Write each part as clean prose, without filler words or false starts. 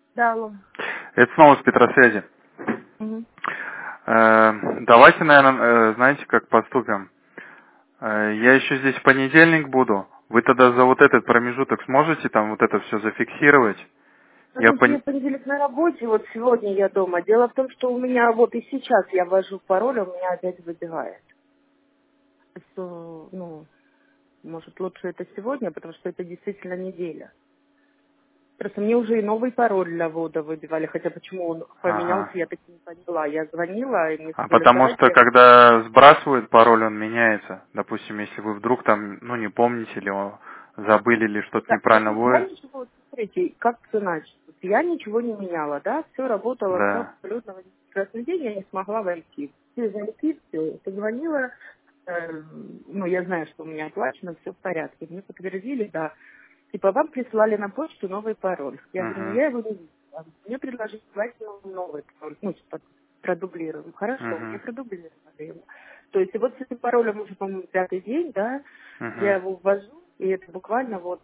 Да, алло. Это снова с Петросвязи. Мгм. Давайте, наверное, знаете, как поступим? Я еще здесь в понедельник буду. Вы тогда за вот этот промежуток сможете там вот это все зафиксировать? Я Знаете, я в понедельник на работе, вот сегодня я дома. Дело в том, что у меня вот и сейчас я ввожу пароль, а у меня опять выбегает. Что, ну, может, лучше это сегодня, потому что это действительно неделя. Просто мне уже и новый пароль для ввода выбивали, хотя почему он поменялся, Ага. я так и не поняла. Я звонила, и мне А сказали, потому что давайте. когда сбрасывают пароль, он меняется. Допустим, если вы вдруг там, ну, не помните или забыли, или что-то Да, неправильно я вы... ничего, вот смотрите, как иначе. Я ничего не меняла, да, все работало, все Да. абсолютно в один прекрасный день, я не смогла войти. Все зайти, все, позвонила, ну, я знаю, что у меня оплачено, все в порядке. Мне подтвердили, да. Типа, вам прислали на почту новый пароль. Я говорю, ну, Угу. я его не видела. Мне предложили давать новый пароль, ну, типа, продублируем. Хорошо, мне Угу. продублировали его. То есть, и вот с этим паролем уже, по-моему, пятый день, да, Угу. я его ввожу, и это буквально вот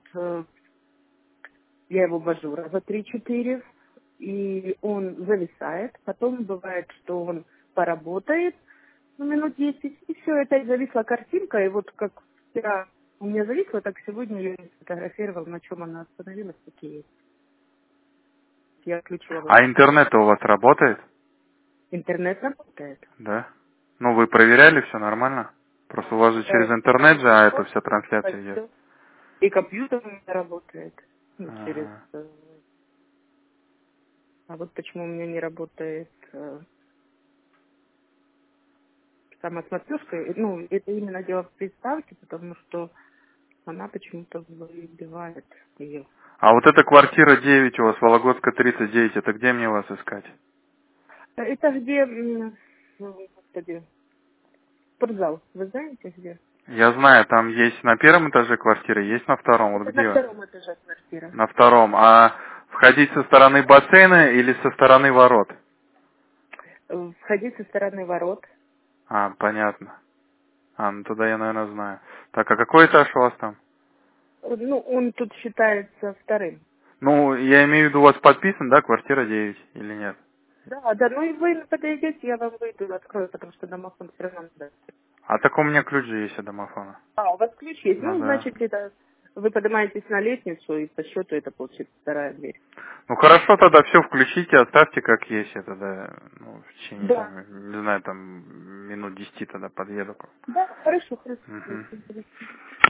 я его ввожу раза 3-4, и он зависает. Потом бывает, что он поработает, ну, минут 10, и все, опять зависла картинка, и вот как вчера у меня зависло, так сегодня я не сфотографировала, на чем она остановилась, такие есть. Я включила А Wi-Fi. интернет у вас работает? Интернет работает. Да. Ну, вы проверяли, все нормально? Просто у вас же через интернет же, а это Телефон, вся трансляция идет. все. И компьютер у меня работает. Ну, через... Ага. А вот почему у меня не работает сама смотрюшка. Ну, это именно дело в приставке, потому что она почему-то выбивает ее. А вот эта квартира 9 у вас, Вологодская 39, это где мне вас искать? Это где, господи, спортзал. Вы знаете где? Я знаю, там есть на первом этаже квартира, есть на втором. Вот Это на где? втором этаже квартира. На втором. А входить со стороны бассейна или со стороны ворот? Входить со стороны ворот. А, понятно. А, ну тогда я, наверное, знаю. Так, а какой этаж у вас там? Ну, он тут считается вторым. Ну, я имею в виду, у вас подписан, да, квартира 9 или нет? Да, да, ну и вы подойдете, я вам выйду, открою, потому что домофон все равно надо. А так у меня ключ же есть от домофона. А, у вас ключ есть. Ну Ну, да. значит, это вы поднимаетесь на лестницу, и по счету это получится вторая дверь. Ну хорошо, тогда все включите, оставьте как есть. Я тогда, ну, в течение, Да. там, не знаю, там, минут 10 тогда подъеду. Да, хорошо, хорошо. Мгм. Интересно.